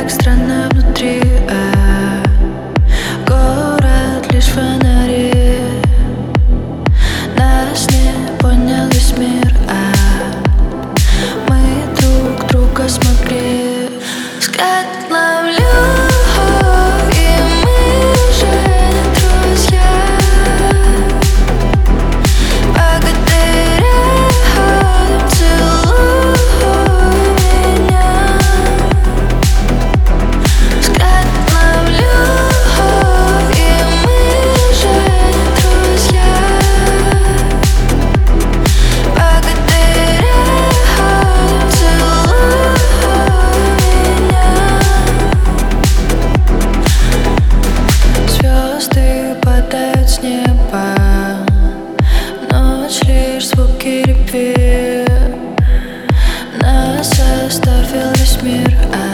так странно внутри, город лишь фонари. Нас не понял весь мир, мы друг друга смогли. Взгляд ловлю, и мы уже не друзья. Благодаря рядом целуй меня. Взгляд ловлю, и мы уже не друзья. Благодаря рядом целуй меня. Звезды падают с неба, ночь лишь звуки любви. Нас оставил весь мир,